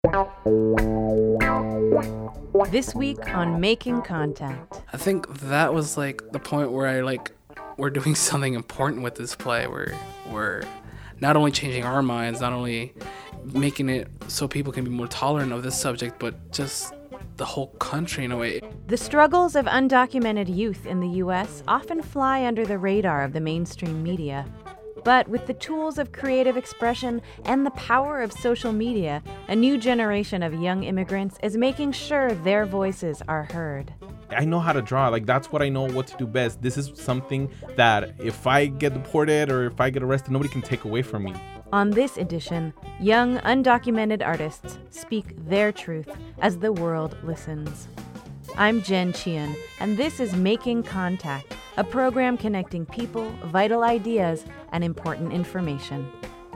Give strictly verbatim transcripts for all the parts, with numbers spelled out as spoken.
This week on Making Contact. I think that was like the point where I like we're doing something important with this play. We're we're not only changing our minds, not only making it so people can be more tolerant of this subject, but just the whole country in a way. The struggles of undocumented youth in the U S often fly under the radar of the mainstream media. But with the tools of creative expression and the power of social media, a new generation of young immigrants is making sure their voices are heard. I know how to draw. Like, that's what I know what to do best. This is something that if I get deported or if I get arrested, nobody can take away from me. On this edition, young undocumented artists speak their truth as the world listens. I'm Jen Chien, and this is Making Contact, a program connecting people, vital ideas, and important information.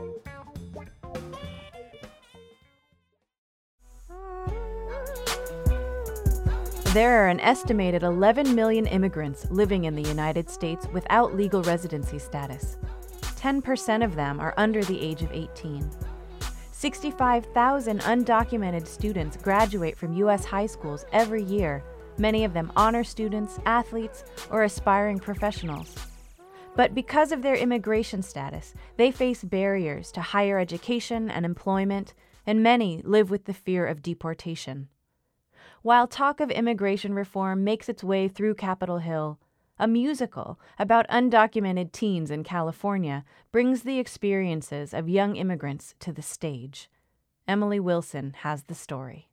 There are an estimated eleven million immigrants living in the United States without legal residency status. ten percent of them are under the age of eighteen. sixty-five thousand undocumented students graduate from U S high schools every year, many of them honor students, athletes, or aspiring professionals. But because of their immigration status, they face barriers to higher education and employment, and many live with the fear of deportation. While talk of immigration reform makes its way through Capitol Hill, a musical about undocumented teens in California brings the experiences of young immigrants to the stage. Emily Wilson has the story.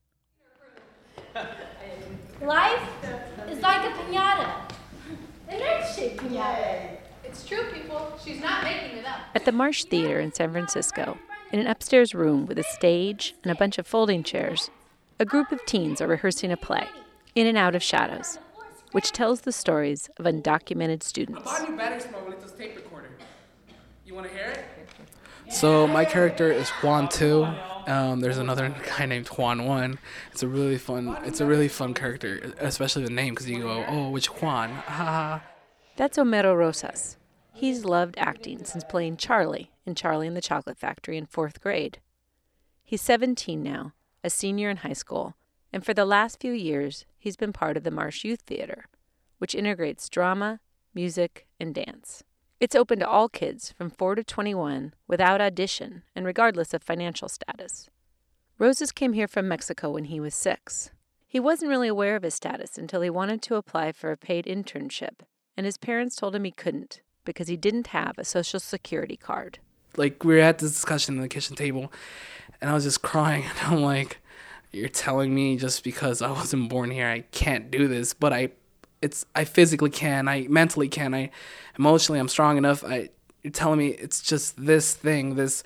Life is like a piñata, an egg-shaped piñata. It's true, people. She's not making it up. At the Marsh Theater in San Francisco, in an upstairs room with a stage and a bunch of folding chairs, a group of teens are rehearsing a play, In and Out of Shadows, which tells the stories of undocumented students. I bought a new battery small with this tape recorder. You want to hear it? So my character is Juan two. Um, there's another guy named Juan one. It's a really fun. It's a really fun character, especially the name, because you go, oh, which Juan? Ha. That's Homero Rosas. He's loved acting since playing Charlie in Charlie and the Chocolate Factory in fourth grade. He's seventeen now, a senior in high school, and for the last few years, he's been part of the Marsh Youth Theater, which integrates drama, music, and dance. It's open to all kids from four to twenty-one without audition and regardless of financial status. Rosas came here from Mexico when he was six. He wasn't really aware of his status until he wanted to apply for a paid internship, and his parents told him he couldn't because he didn't have a Social Security card. Like, we were at this discussion at the kitchen table, and I was just crying, and I'm like, you're telling me just because I wasn't born here I can't do this, but I it's I physically can, I mentally can, I emotionally I'm strong enough. I you're telling me it's just this thing, this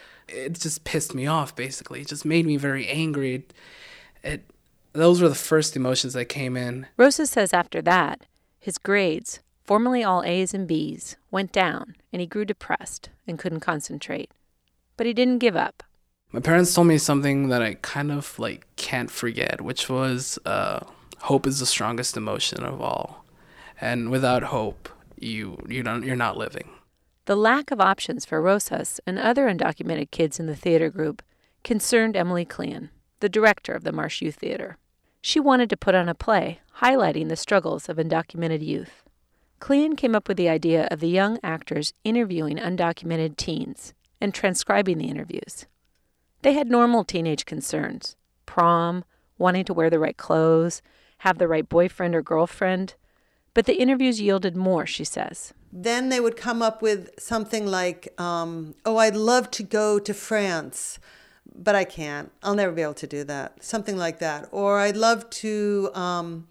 it just pissed me off basically. It just made me very angry. It, it those were the first emotions that came in. Rosas says after that, his grades, formerly all A's and B's, went down and he grew depressed and couldn't concentrate. But he didn't give up. My parents told me something that I kind of like can't forget, which was uh, hope is the strongest emotion of all, and without hope, you you don't you're not living. The lack of options for Rosas and other undocumented kids in the theater group concerned Emily Clean, the director of the Marsh Youth Theater. She wanted to put on a play highlighting the struggles of undocumented youth. Clean came up with the idea of the young actors interviewing undocumented teens and transcribing the interviews. They had normal teenage concerns: prom, wanting to wear the right clothes, have the right boyfriend or girlfriend. But the interviews yielded more, she says. Then they would come up with something like, um, oh, I'd love to go to France, but I can't. I'll never be able to do that. Something like that. Or I'd love to um,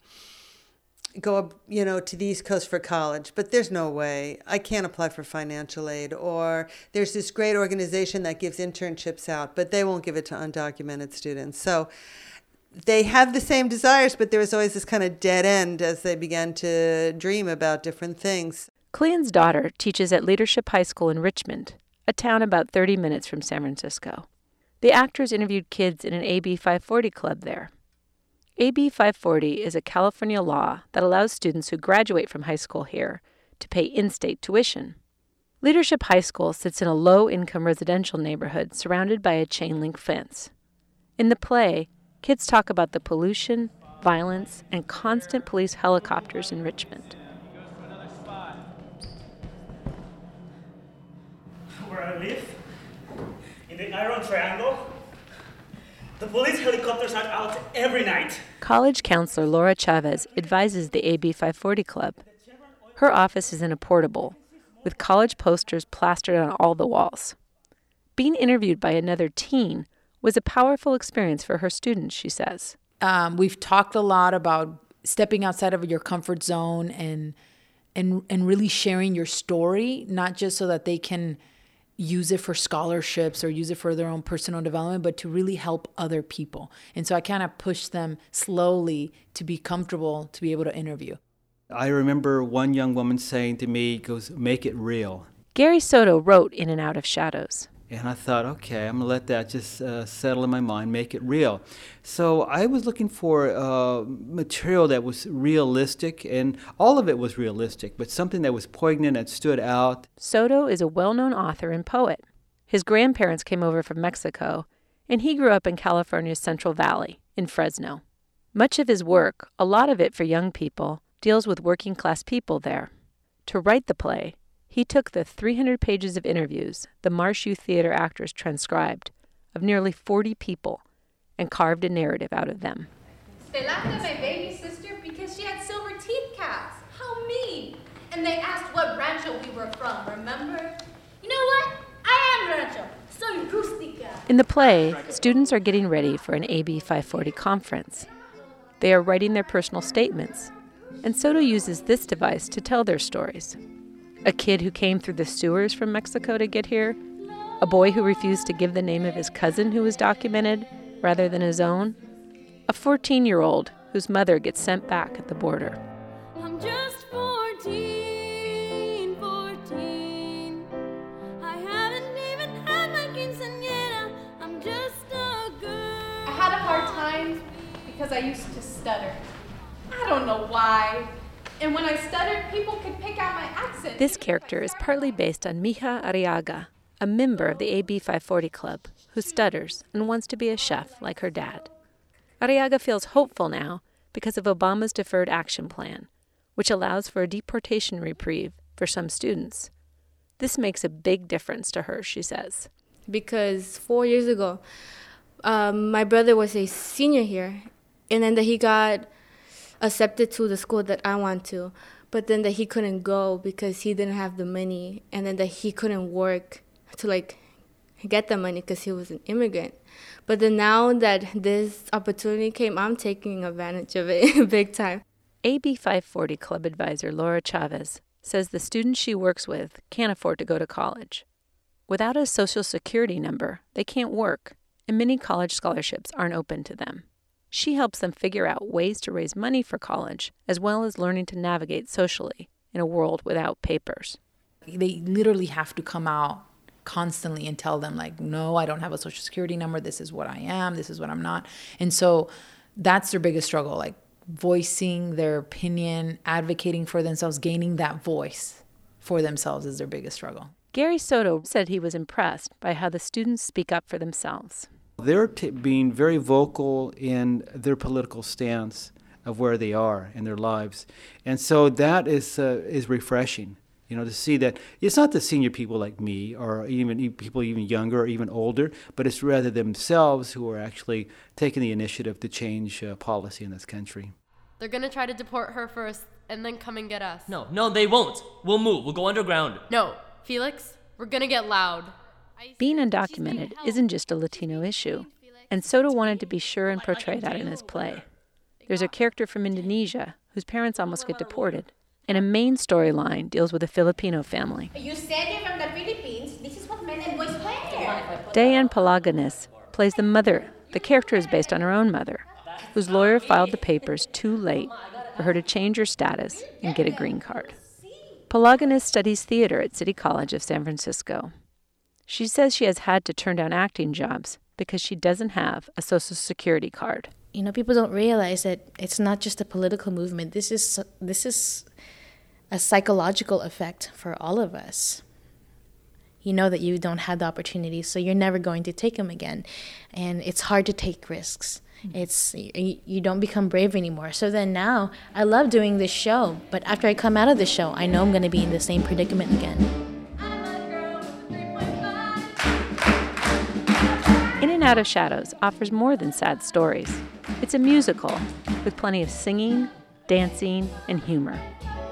go, you know, to the East Coast for college, but there's no way. I can't apply for financial aid. Or there's this great organization that gives internships out, but they won't give it to undocumented students. So they have the same desires, but there was always this kind of dead end as they began to dream about different things. Clean's daughter teaches at Leadership High School in Richmond, a town about thirty minutes from San Francisco. The actors interviewed kids in an A B five forty club there. A B five forty is a California law that allows students who graduate from high school here to pay in-state tuition. Leadership High School sits in a low-income residential neighborhood surrounded by a chain-link fence. In the play, kids talk about the pollution, violence, and constant police helicopters in Richmond. Where I live, in the Iron Triangle, the police helicopters are out every night. College counselor Laura Chavez advises the A B five forty Club. Her office is in a portable, with college posters plastered on all the walls. Being interviewed by another teen was a powerful experience for her students, she says. Um, we've talked a lot about stepping outside of your comfort zone and and and really sharing your story, not just so that they can use it for scholarships or use it for their own personal development, but to really help other people. And so I kind of push them slowly to be comfortable to be able to interview. I remember one young woman saying to me, goes, "Make it real." Gary Soto wrote In and Out of Shadows. And I thought, okay, I'm going to let that just uh, settle in my mind, make it real. So I was looking for uh, material that was realistic, and all of it was realistic, but something that was poignant and stood out. Soto is a well-known author and poet. His grandparents came over from Mexico, and he grew up in California's Central Valley, in Fresno. Much of his work, a lot of it for young people, deals with working-class people there. To write the play, he took the three hundred pages of interviews the Marsh Youth Theater actors transcribed of nearly forty people and carved a narrative out of them. They laughed at my baby sister because she had silver teeth caps. How mean. And they asked what rancho we were from, remember? You know what? I am rancho. Soy rustica. In the play, students are getting ready for an A B five forty conference. They are writing their personal statements, and Soto uses this device to tell their stories. A kid who came through the sewers from Mexico to get here, a boy who refused to give the name of his cousin who was documented rather than his own, a fourteen-year-old whose mother gets sent back at the border. I'm just fourteen, fourteen. I haven't even had my quinceañera. I'm just a girl. I had a hard time because I used to stutter. I don't know why. And when I stuttered, people could pick out my accent. This character is partly based on Mija Arriaga, a member of the A B five forty Club, who stutters and wants to be a chef like her dad. Arriaga feels hopeful now because of Obama's Deferred Action Plan, which allows for a deportation reprieve for some students. This makes a big difference to her, she says. Because four years ago, um, my brother was a senior here, and then that he got accepted to the school that I want to, but then that he couldn't go because he didn't have the money, and then that he couldn't work to like get the money because he was an immigrant. But then now that this opportunity came, I'm taking advantage of it big time. A B five forty Club advisor Laura Chavez says the students she works with can't afford to go to college. Without a social security number, they can't work, and many college scholarships aren't open to them. She helps them figure out ways to raise money for college, as well as learning to navigate socially in a world without papers. They literally have to come out constantly and tell them, like, no, I don't have a social security number. This is what I am. This is what I'm not. And so that's their biggest struggle, like voicing their opinion, advocating for themselves, gaining that voice for themselves is their biggest struggle. Gary Soto said he was impressed by how the students speak up for themselves. They're t- being very vocal in their political stance of where they are in their lives. And so that is uh, is refreshing, you know, to see that it's not the senior people like me or even people even younger or even older, but it's rather themselves who are actually taking the initiative to change uh, policy in this country. They're going to try to deport her first and then come and get us. No, no, they won't. We'll move. We'll go underground. No, Felix, we're going to get loud. Being undocumented isn't just a Latino issue, and Soto wanted to be sure and portray that in his play. There's a character from Indonesia whose parents almost get deported, and a main storyline deals with a Filipino family. You said you're from the Philippines. This is what men and boys wear. Diane Palaganis plays the mother. The character is based on her own mother, whose lawyer filed the papers too late for her to change her status and get a green card. Palaganis studies theater at City College of San Francisco. She says she has had to turn down acting jobs because she doesn't have a Social Security card. You know, people don't realize that it's not just a political movement. This is this is a psychological effect for all of us. You know that you don't have the opportunity, so you're never going to take them again. And it's hard to take risks. It's you, you don't become brave anymore. So then now, I love doing this show, but after I come out of the show, I know I'm going to be in the same predicament again. In and Out of Shadows offers more than sad stories. It's a musical with plenty of singing, dancing, and humor.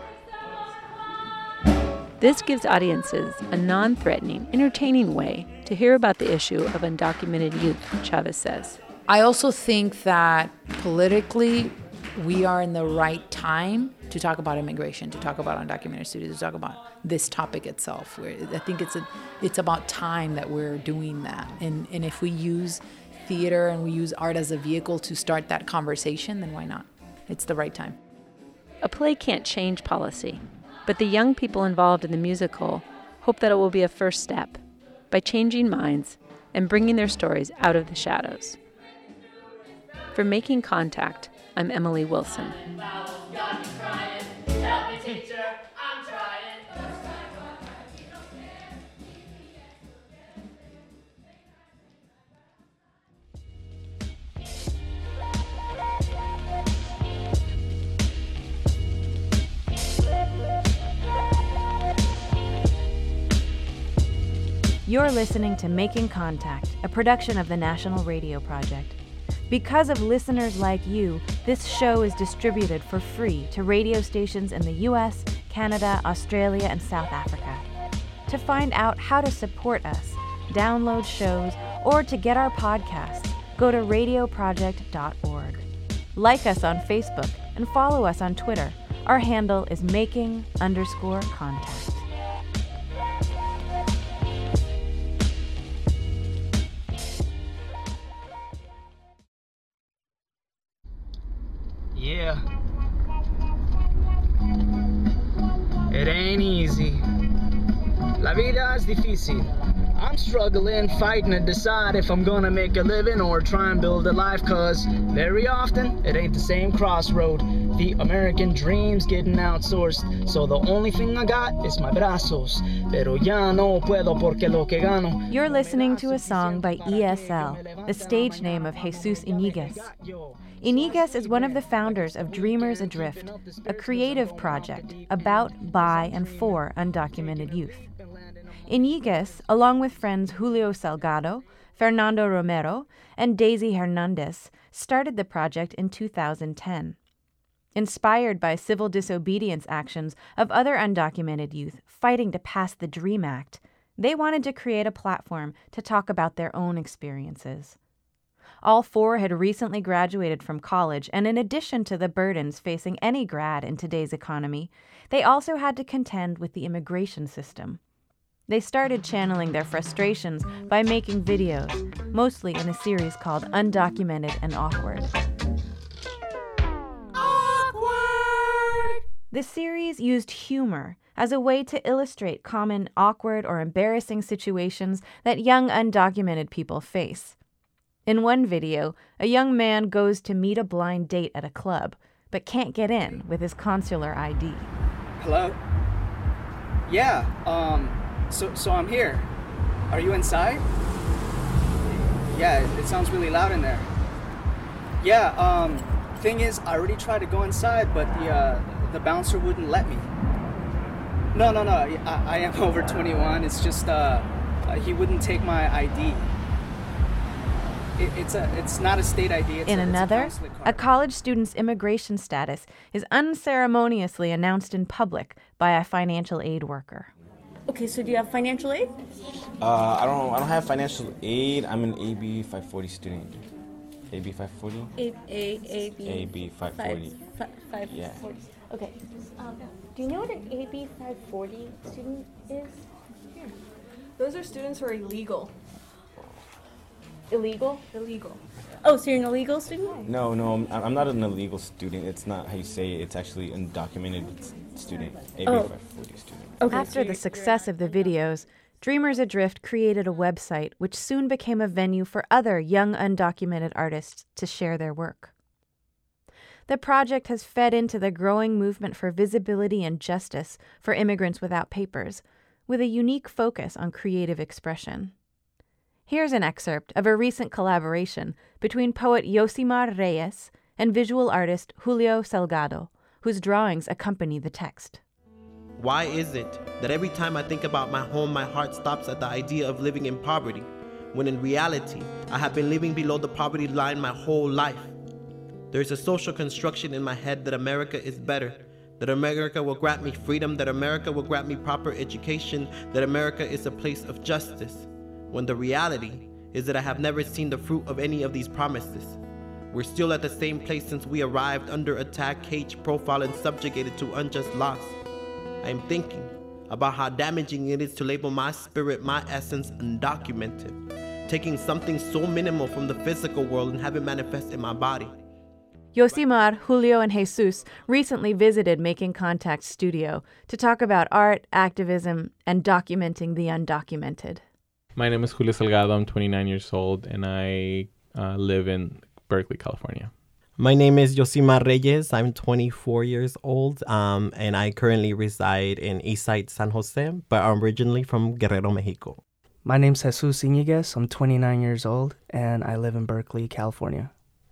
This gives audiences a non-threatening, entertaining way to hear about the issue of undocumented youth, Chavez says. I also think that politically, we are in the right time to talk about immigration, to talk about undocumented students, to talk about this topic itself. Where I think it's a, it's about time that we're doing that. And, and if we use theater and we use art as a vehicle to start that conversation, then why not? It's the right time. A play can't change policy, but the young people involved in the musical hope that it will be a first step by changing minds and bringing their stories out of the shadows. For Making Contact, I'm Emily Wilson. You're listening to Making Contact, a production of the National Radio Project. Because of listeners like you, this show is distributed for free to radio stations in the U S, Canada, Australia, and South Africa. To find out how to support us, download shows, or to get our podcasts, go to radio project dot org. Like us on Facebook and follow us on Twitter. Our handle is making underscore contact. Yeah. It ain't easy. La vida es difícil. I'm struggling, fighting to decide if I'm gonna make a living or try and build a life, cause very often it ain't the same crossroad. The American dream's getting outsourced, so the only thing I got is my brazos. Pero ya no puedo porque lo que gano. You're listening to a song by E S L, the stage name of Jesus Iniguez. Iniguez is one of the founders of Dreamers Adrift, a creative project about, by, and for undocumented youth. Iniguez, along with friends Julio Salgado, Fernando Romero, and Daisy Hernandez, started the project in two thousand ten. Inspired by civil disobedience actions of other undocumented youth fighting to pass the DREAM Act, they wanted to create a platform to talk about their own experiences. All four had recently graduated from college, and in addition to the burdens facing any grad in today's economy, they also had to contend with the immigration system. They started channeling their frustrations by making videos, mostly in a series called Undocumented and Awkward. Awkward! The series used humor as a way to illustrate common awkward or embarrassing situations that young undocumented people face. In one video, a young man goes to meet a blind date at a club, but can't get in with his consular I D. Hello? Yeah, um, so so I'm here. Are you inside? Yeah, it, it sounds really loud in there. Yeah, um, thing is, I already tried to go inside, but the, uh, the bouncer wouldn't let me. No, no, no, I, I am over twenty-one, it's just, uh, uh, he wouldn't take my I D. It, it's a, it's not a state I D. It's In a, another, it's a, a college student's immigration status is unceremoniously announced in public by a financial aid worker. Okay, so do you have financial aid? Uh, I don't. I don't have financial aid. I'm an A B five forty student. A B five forty. A A A B. A B five forty. Five, five Yeah. forty. Okay. Um, do you know what an A B five forty student is? Yeah. Those are students who are illegal. Illegal? Illegal. Oh, so you're an illegal student? No, no, I'm, I'm not an illegal student. It's not how you say it. It's actually an undocumented student. A B five forty student. Okay. After the success of the videos, Dreamers Adrift created a website which soon became a venue for other young undocumented artists to share their work. The project has fed into the growing movement for visibility and justice for immigrants without papers, with a unique focus on creative expression. Here's an excerpt of a recent collaboration between poet Yosimar Reyes and visual artist Julio Salgado, whose drawings accompany the text. Why is it that every time I think about my home, my heart stops at the idea of living in poverty, when in reality, I have been living below the poverty line my whole life? There's a social construction in my head that America is better, that America will grant me freedom, that America will grant me proper education, that America is a place of justice, when the reality is that I have never seen the fruit of any of these promises. We're still at the same place since we arrived, under attack, caged, profiled, and subjugated to unjust loss. I am thinking about how damaging it is to label my spirit, my essence, undocumented, taking something so minimal from the physical world and have it manifest in my body. Yosimar, Julio, and Jesus recently visited Making Contact Studio to talk about art, activism, and documenting the undocumented. My name is Julio Salgado. I'm twenty-nine years old, and I uh, live in Berkeley, California. My name is Yosimar Reyes. I'm twenty-four years old, um, and I currently reside in Eastside, San Jose, but I'm originally from Guerrero, Mexico. My name's Jesus Iñiguez. I'm twenty-nine years old, and I live in Berkeley, California.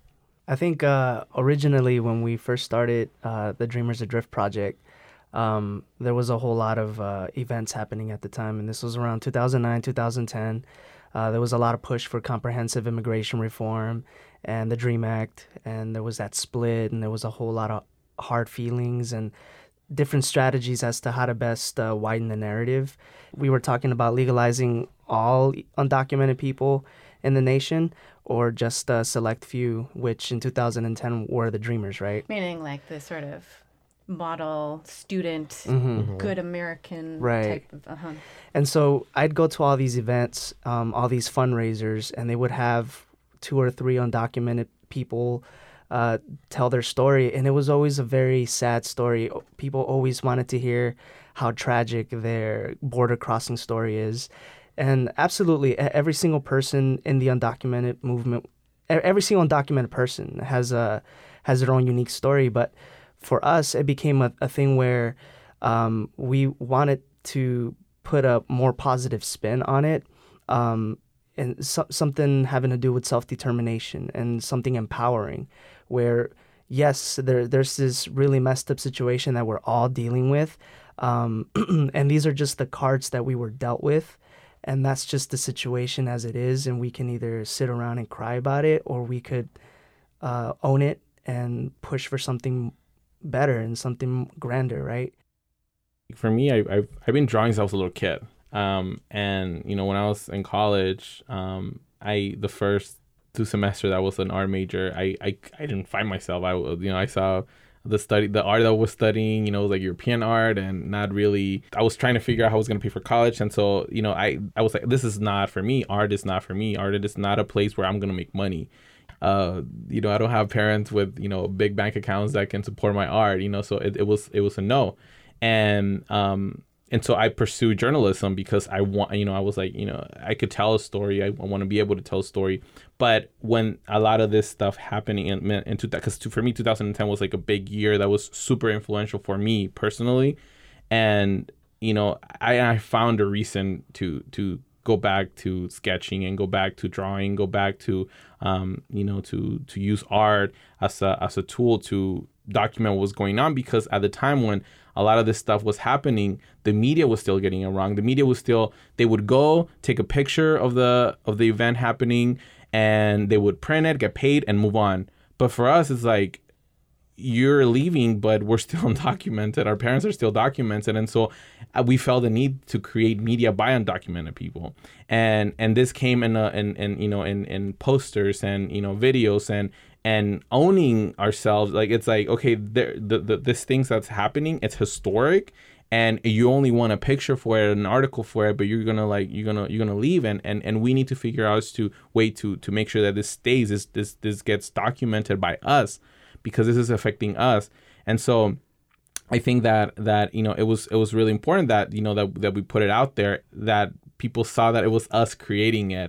I think uh, originally when we first started uh, the Dreamers Adrift project, um, there was a whole lot of uh, events happening at the time, and this was around two thousand nine, two thousand ten. Uh, there was a lot of push for comprehensive immigration reform and the DREAM Act, and there was that split, and there was a whole lot of hard feelings and different strategies as to how to best uh, widen the narrative. We were talking about legalizing all undocumented people in the nation, or just a select few, which in two thousand ten were the Dreamers, right? Meaning like the sort of model student, Mm-hmm. good American Right. type of, uh-huh. And so I'd go to all these events, um, all these fundraisers, and they would have two or three undocumented people uh, tell their story. And it was always a very sad story. People always wanted to hear how tragic their border crossing story is. And absolutely, e- every single person in the undocumented movement, e- every single undocumented person has a has their own unique story. But for us, it became a, a thing where um, we wanted to put a more positive spin on it, um, and so, something having to do with self-determination and something empowering, where, yes, there there's this really messed up situation that we're all dealing with, um, and these are just the cards that we were dealt with. And that's just the situation as it is, and we can either sit around and cry about it, or we could uh, own it and push for something better and something grander, right? For me, I, I've I've been drawing since I was a little kid, um, and you know when I was in college, um, I the first two semesters I was an art major. I, I, I didn't find myself. I you know I saw the study, the art that I was studying, you know, was like European art, and not really, I was trying to figure out how I was going to pay for college. And so, you know, I, I was like, this is not for me. Art is not for me. Art is not a place where I'm going to make money. Uh, you know, I don't have parents with, you know, big bank accounts that can support my art, you know, so it, it was, it was a no. And, um, and so I pursued journalism because I want, you know, I was like, you know, I could tell a story. I, I want to be able to tell a story. But when a lot of this stuff happening in, in two, because for me, two thousand ten was like a big year that was super influential for me personally. And, you know, I, I found a reason to, to go back to sketching and go back to drawing, go back to, um, you know, to, to use art as a, as a tool to document what was going on. Because at the time when a lot of this stuff was happening, the media was still getting it wrong. The media was still, they would go take a picture of the of the event happening, and they would print it, get paid, and move on. But for us, it's like, you're leaving, but we're still undocumented. Our parents are still documented. And so uh, we felt the need to create media by undocumented people. And and this came in, a, in, in you know, in, in posters and, you know, videos and and owning ourselves. Like, it's like, okay, there, the, the, this things that's happening, it's historic. And you only want a picture for it, an article for it, but you're gonna like you're gonna you're gonna leave, and, and, and we need to figure out to way to to make sure that this stays, this this this gets documented by us, because this is affecting us. And so I think that that you know it was it was really important that you know that that we put it out there, that people saw that it was us creating it.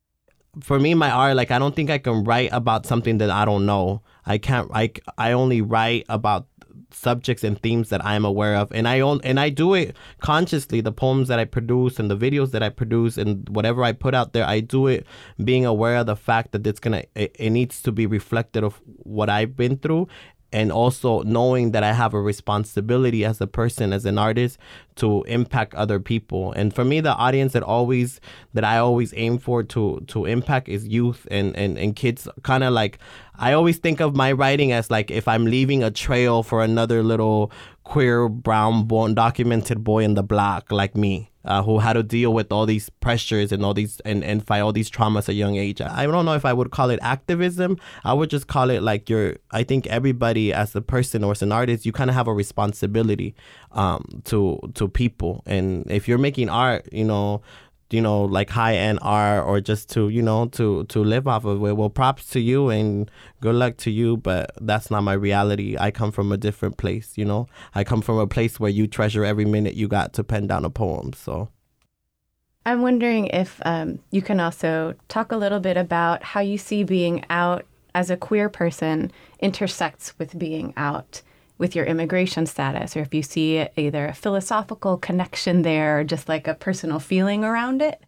For me, my art, like, I don't think I can write about something that I don't know. I can't. I I only write about subjects and themes that I'm aware of, and I own, and I do it consciously. The poems that I produce and the videos that I produce and whatever I put out there, I do it being aware of the fact that it's gonna it, it needs to be reflective of what I've been through, and also knowing that I have a responsibility as a person, as an artist, to impact other people. And for me, the audience that always that I always aim for to to impact is youth and and, and kids. Kind of like, I always think of my writing as like if I'm leaving a trail for another little queer brown boy, undocumented boy in the block like me. Uh, who had to deal with all these pressures and all these and, and fight all these traumas at a young age. I don't know if I would call it activism. I would just call it like you're, I think everybody as a person or as an artist, you kind of have a responsibility um, to to people. And if you're making art, you know, you know, like high-end art or just to, you know, to, to live off of it, well, props to you and good luck to you, but that's not my reality. I come from a different place, you know? I come from a place where you treasure every minute you got to pen down a poem, so. I'm wondering if um, you can also talk a little bit about how you see being out as a queer person intersects with being out with your immigration status, or if you see either a philosophical connection there or just like a personal feeling around it.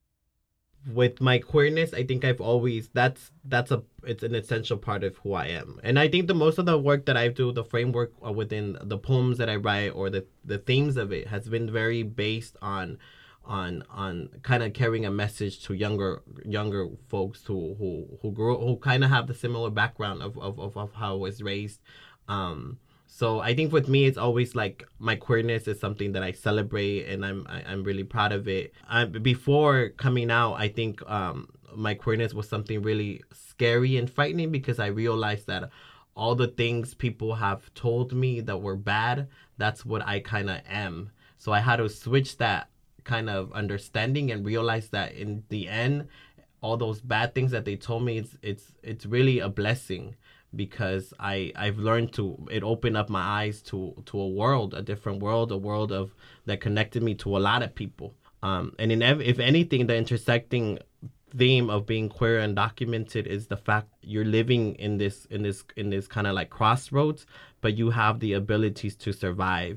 With my queerness, I think I've always, that's that's a it's an essential part of who I am. And I think the most of the work that I do, the framework within the poems that I write or the, the themes of it has been very based on on on kind of carrying a message to younger younger folks who who who grew who kind of have the similar background of, of, of, of how I was raised. Um, So I think with me, it's always like my queerness is something that I celebrate, and I'm I, I'm really proud of it. I, before coming out, I think um, my queerness was something really scary and frightening because I realized that all the things people have told me that were bad, that's what I kind of am. So I had to switch that kind of understanding and realize that in the end, all those bad things that they told me, it's it's it's really a blessing. Because I, I've learned to, it opened up my eyes to, to a world, a different world, a world of that connected me to a lot of people. Um, and in ev- if anything, the intersecting theme of being queer and documented is the fact you're living in this in this in this kind of like crossroads, but you have the abilities to survive.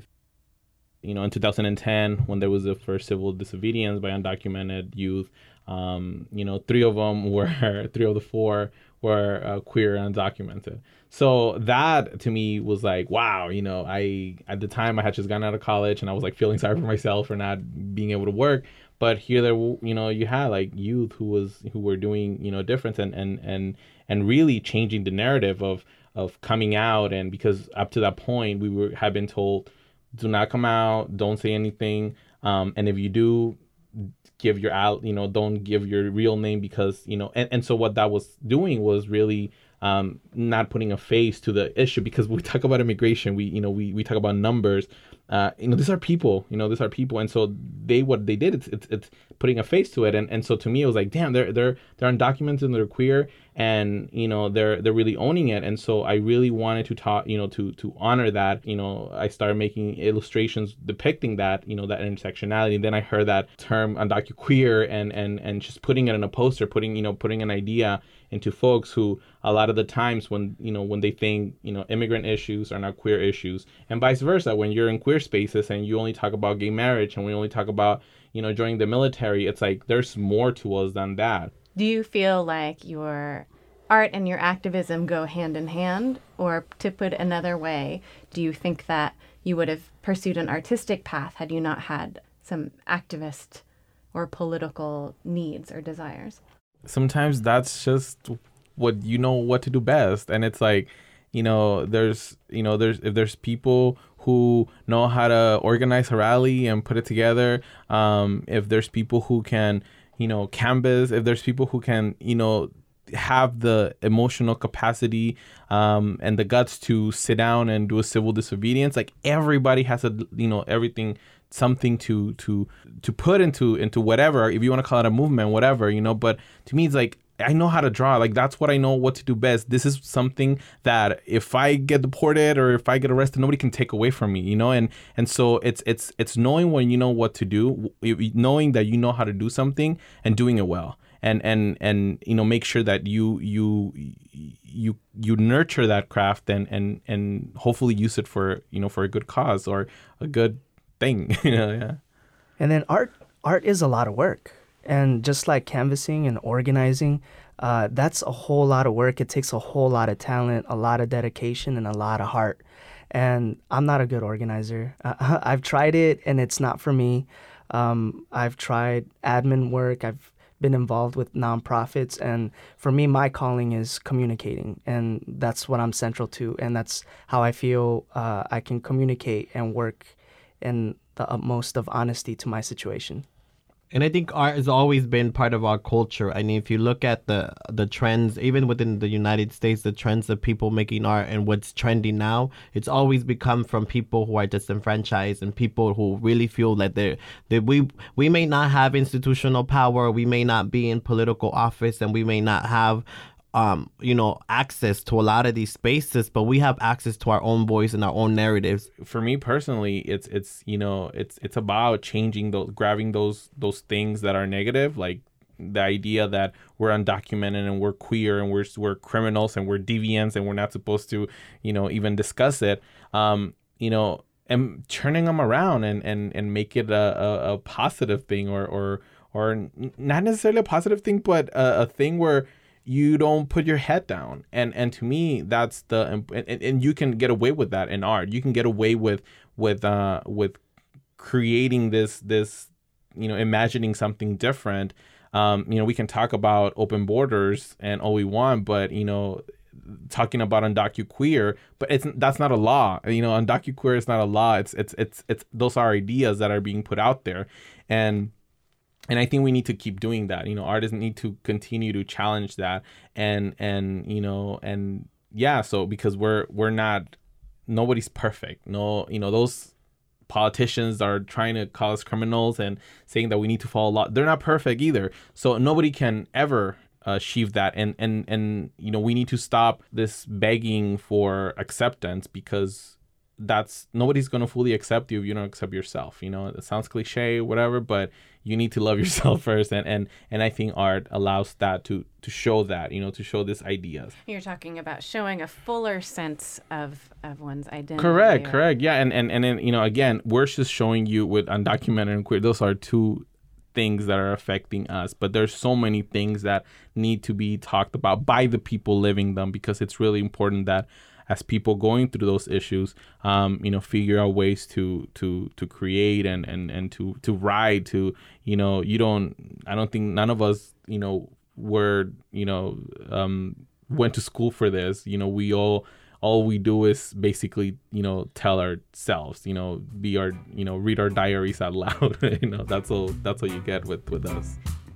You know, in two thousand ten, when there was the first civil disobedience by undocumented youth, um, you know, three of them were three of the four. were uh, queer and undocumented. So that to me was like, wow, you know, I, at the time I had just gotten out of college and I was like feeling sorry for myself for not being able to work. But here there, you know, you had like youth who was, who were doing, you know, difference and, and, and, and really changing the narrative of, of coming out. And because up to that point we were, had been told, do not come out, don't say anything. Um, and if you do, give your out, you know, don't give your real name because, you know, and, and so what that was doing was really um, not putting a face to the issue because we talk about immigration, we, you know, we, we talk about numbers, uh, you know, these are people, you know, these are people. And so they, what they did, it's, it's, it's putting a face to it. And, and so to me, it was like, damn, they're, they're, they're undocumented and they're queer and, you know, they're, they're really owning it. And so I really wanted to talk, you know, to, to honor that. You know, I started making illustrations depicting that, you know, that intersectionality. And then I heard that term undocuqueer and, and, and just putting it in a poster, putting, you know, putting an idea into folks who a lot of the times when, you know, when they think, you know, immigrant issues are not queer issues and vice versa, when you're in queer spaces and you only talk about gay marriage and we only talk about, you know, joining the military, it's like there's more to us than that. Do you feel like your art and your activism go hand in hand? Or to put another way, do you think that you would have pursued an artistic path had you not had some activist or political needs or desires? Sometimes that's just what you know what to do best. And it's like, you know, there's, you know, there's, if there's people who know how to organize a rally and put it together, um, if there's people who can, you know, canvas, if there's people who can, you know, have the emotional capacity um, and the guts to sit down and do a civil disobedience, like everybody has a, you know, everything, something to to to put into into whatever, if you want to call it a movement, whatever, you know. But to me, it's like, I know how to draw. Like, that's what I know what to do best. This is something that if I get deported or if I get arrested, nobody can take away from me, you know? And and so it's it's it's knowing when you know what to do, knowing that you know how to do something and doing it well. and and and you know make sure that you you you you nurture that craft and and and hopefully use it for you know for a good cause or a good thing. You know, yeah. And then art art is a lot of work, and just like canvassing and organizing, uh, that's a whole lot of work. It takes a whole lot of talent, a lot of dedication, and a lot of heart. And I'm not a good organizer. Uh, I've tried it, and it's not for me. Um, I've tried admin work. I've been involved with nonprofits, and for me, my calling is communicating, and that's what I'm central to, and that's how I feel uh, I can communicate and work in the utmost of honesty to my situation. And I think art has always been part of our culture. I mean, if you look at the the trends, even within the United States, the trends of people making art and what's trendy now, it's always become from people who are disenfranchised and people who really feel that they that we we may not have institutional power, we may not be in political office, and we may not have um, you know, access to a lot of these spaces, but we have access to our own voice and our own narratives. For me personally, it's it's you know it's it's about changing those, grabbing those those things that are negative, like the idea that we're undocumented and we're queer and we're we're criminals and we're deviants and we're not supposed to you know even discuss it. Um, you know, and turning them around and and and make it a a, a positive thing, or or or not necessarily a positive thing, but a, a thing where you don't put your head down. And and to me, that's the and, and you can get away with that in art. You can get away with with uh with creating this this you know imagining something different. Um, you know, we can talk about open borders and all we want, but you know, talking about undocuqueer, but it's that's not a law. You know, undocuqueer is not a law. It's it's it's it's those are ideas that are being put out there, and. And I think we need to keep doing that. You know, artists need to continue to challenge that, and and you know, and yeah. So because we're we're not, nobody's perfect. No, you know, those politicians are trying to call us criminals and saying that we need to follow law. They're not perfect either. So nobody can ever achieve that. And and and you know, we need to stop this begging for acceptance, because that's nobody's going to fully accept you if you don't accept yourself. You know, it sounds cliche, whatever, but you need to love yourself first. And, and, and I think art allows that to, to show that, you know, to show these ideas. You're talking about showing a fuller sense of, of one's identity. Correct, or... correct. Yeah. And, and, and then, you know, again, we're just showing you with undocumented and queer. Those are two things that are affecting us, but there's so many things that need to be talked about by the people living them, because it's really important that as people going through those issues, um, you know, figure out ways to to to create and, and, and to to write, to, you know, you don't, I don't think none of us, you know, were, you know, um, went to school for this. You know, we all, all we do is basically, you know, tell ourselves, you know, be our, you know, read our diaries out loud. You know, that's all, that's all you get with, with us.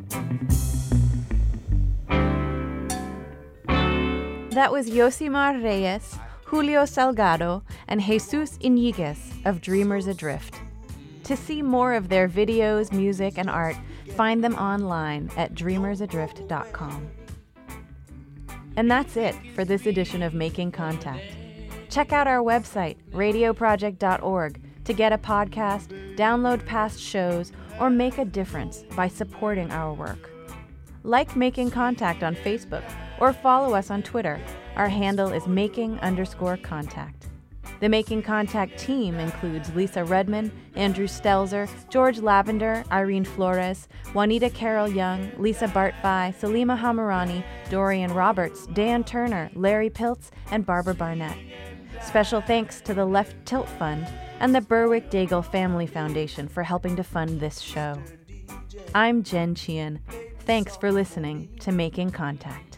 That was Yosimar Reyes, Julio Salgado, and Jesus Iñiguez of Dreamers Adrift. To see more of their videos, music, and art, find them online at dreamers adrift dot com. And that's it for this edition of Making Contact. Check out our website, radio project dot org, to get a podcast, download past shows, or make a difference by supporting our work. Like Making Contact on Facebook, or follow us on Twitter. Our handle is making underscore contact. The Making Contact team includes Lisa Redman, Andrew Stelzer, George Lavender, Irene Flores, Juanita Carroll Young, Lisa Bartfi, Salima Hamirani, Dorian Roberts, Dan Turner, Larry Piltz, and Barbara Barnett. Special thanks to the Left Tilt Fund and the Berwick-Daigle Family Foundation for helping to fund this show. I'm Jen Chien. Thanks for listening to Making Contact.